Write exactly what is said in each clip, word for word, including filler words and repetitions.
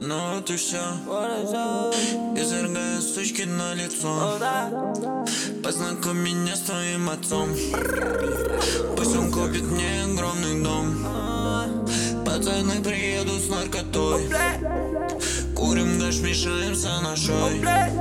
Ну вот и все. Изрыгаю сучки на лицо. Познакомь меня с твоим отцом. Пусть он купит мне огромный дом. Пацаны приедут с наркотой. Курим гаш, мешаемся на шой.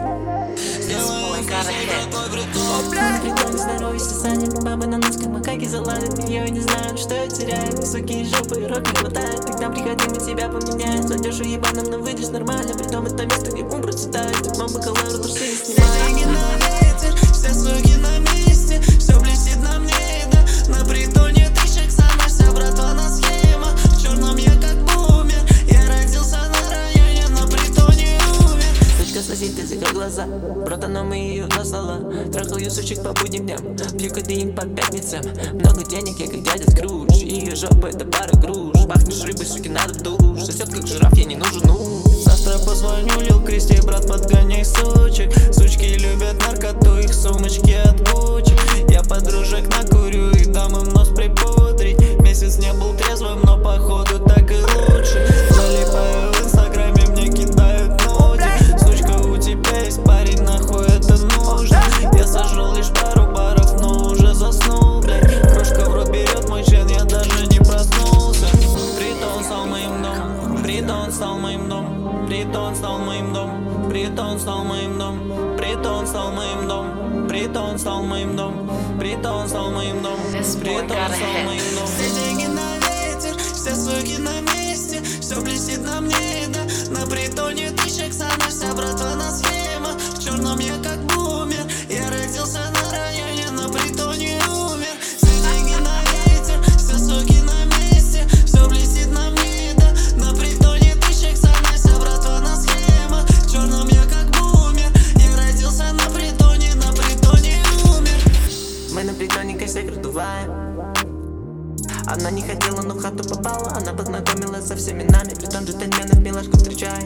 Сделаем красивый такой притон. Притом здоровье сосанем. Бабы на нос, как макаки заладят. Я не знаю, что я теряю. Высокие жопы, рот не хватает. Ты к нам приходи, мы тебя поменяем. Зайдешь уебаном, но выйдешь нормально. Притом это место, где ум процветает. Мама бакалавр, лучше снимает. Деньги на ветер, все суки на месте. Все блестит на мне, да. На притоне тысяча ксана, вся братва на схема. В черном я как бумер. Я родился на районе, на притоне умер. Сучка сносит, ты закрой глаза. Брата, но мы ее наслала. Трахаю сучек по будним дням. Пью кадеин по пятницам. Много денег, я как дядя Скрудж. Ее жопа это пара груш. Пахнешь рыбой, суки, надо в душ. Сосет как жираф, я не нужен, ну. Завтра позвоню Лил Кристи, брат, подгоняй сучек. Сучки любят наркоту, их сумочки от Гуччи. Я подружек накурю и дам им нос припудрить. Месяц не был трезвым, но походу так и лучше. Залипаю в инстаграме, мне кидают ноги. Сучка, у тебя есть парень, нахуй это нужно. Я сожрал лишь пару баров, но уже заснул, блядь. Крошка в рот берет мой член, я даже не проснулся. Притон стал моим домом, притон стал моим домом, притон стал моим домом, притон стал моим домом, притон стал моим домом, притон стал моим домом, притон стал моим домом, притон стал моим домом. Все деньги на ветер, все суки на месте, все блестит на мне, да. На притоне тысяча ксана, вся братва на схема. В черном я как бумер, я родился на районе, на притоне умер. Все деньги на ветер, все суки на месте, все блестит на мне, да. На притоне тысяча ксана, вся братва на схема. В черном я как бумер, я родился на притоне, на притоне умер. Мы на притоне косяк раздуваем. Она не хотела, но в хату попала. Она познакомилась со всеми нами. Притом джентльменов милашку встречает.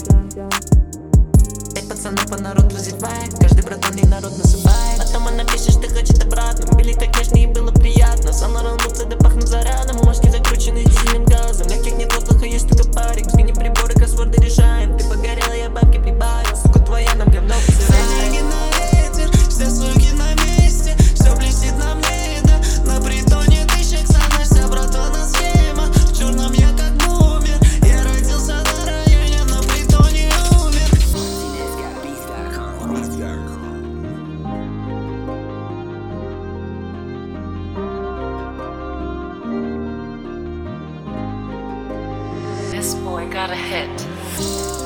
Пять пацанов, а народ разевает. Каждый братан и народ насыпает. Потом она пишет, что хочет обратно. Мы были так нежно и было приятно. Сан Лоран Бутсы, да пахнут зарядом. Мошки закручены дизельным газом. Легких нет воздуха, есть только парик. Сгини приборы, кроссворды решаем. Ты погорел, я бабки прибавил. Сука твоя, нам говно посылает. Все деньги на ветер, все суки на месте. Все блестит на мне, да. На притоне тысяча ксана, вся братва на схема. В черном я как бумер, я родился на районе, на притоне умер. This boy got a hit.